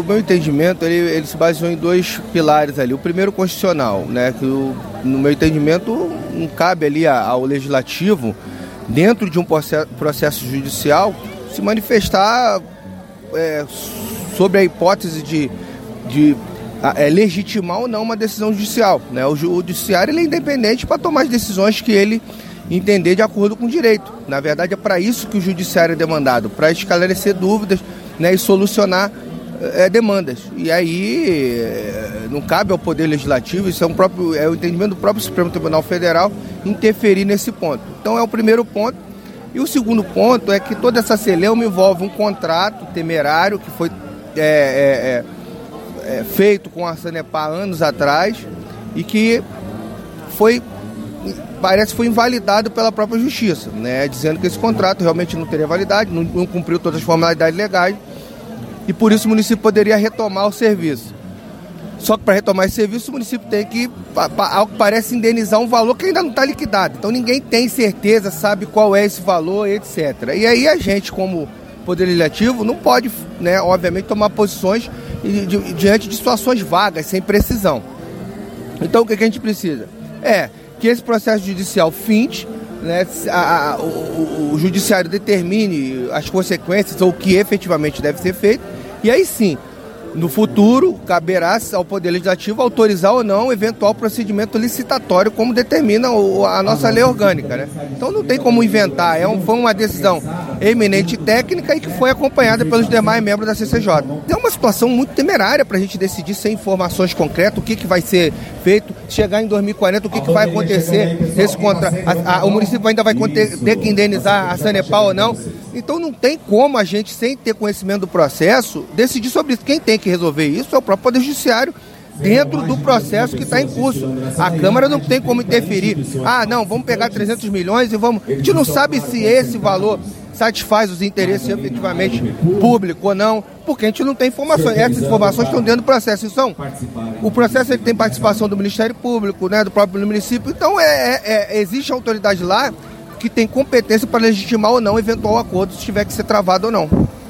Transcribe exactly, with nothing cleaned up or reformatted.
meu entendimento, ele, ele se baseou em dois pilares ali. O primeiro, constitucional, né? Que o, no meu entendimento não cabe ali ao legislativo, dentro de um processo, processo judicial, se manifestar é, sobre a hipótese de, de é, legitimar ou não uma decisão judicial, né? O, o judiciário ele é independente para tomar as decisões que ele entender de acordo com o direito. Na verdade, é para isso que o judiciário é demandado, para esclarecer dúvidas, né, e solucionar é, demandas. E aí é, não cabe ao Poder Legislativo, isso é, um próprio, é o entendimento do próprio Supremo Tribunal Federal, interferir nesse ponto. Então é o primeiro ponto. E o segundo ponto é que toda essa celeuma envolve um contrato temerário que foi é, é, é, feito com a Sanepar anos atrás e que foi, parece que foi invalidado pela própria Justiça, né, dizendo que esse contrato realmente não teria validade, não, não cumpriu todas as formalidades legais e por isso o município poderia retomar o serviço. Só que para retomar esse serviço o município tem que, ao que parece, indenizar um valor que ainda não está liquidado. Então ninguém tem certeza, sabe qual é esse valor, etcétera. E aí a gente, como Poder Legislativo, não pode, né, obviamente, tomar posições diante de situações vagas, sem precisão. Então o que a gente precisa? É que esse processo judicial finde, né, a, a, o, o judiciário determine as consequências ou o que efetivamente deve ser feito, e aí sim, no futuro, caberá ao Poder Legislativo autorizar ou não eventual procedimento licitatório, como determina a nossa lei orgânica, né? Então não tem como inventar, é um, foi uma decisão eminente técnica e que foi acompanhada pelos demais membros da C C J. É uma situação muito temerária para a gente decidir sem informações concretas o que, que vai ser feito, chegar em dois mil e quarenta, o que, que vai acontecer nesse contrato. O município ainda vai ter, ter que indenizar a Sanepar ou não. Então não tem como a gente, sem ter conhecimento do processo, decidir sobre isso. Quem tem que resolver isso é o próprio Poder Judiciário dentro do processo que está em curso. A Câmara não tem como interferir. Ah, não, vamos pegar trezentos milhões e vamos... A gente não sabe se esse valor satisfaz os interesses efetivamente públicos ou não, porque a gente não tem informações. Essas informações estão dentro do processo. Então, o processo ele tem participação do Ministério Público, né, do próprio município. Então, é, é, existe autoridade lá que tem competência para legitimar ou não eventual acordo, se tiver que ser travado ou não.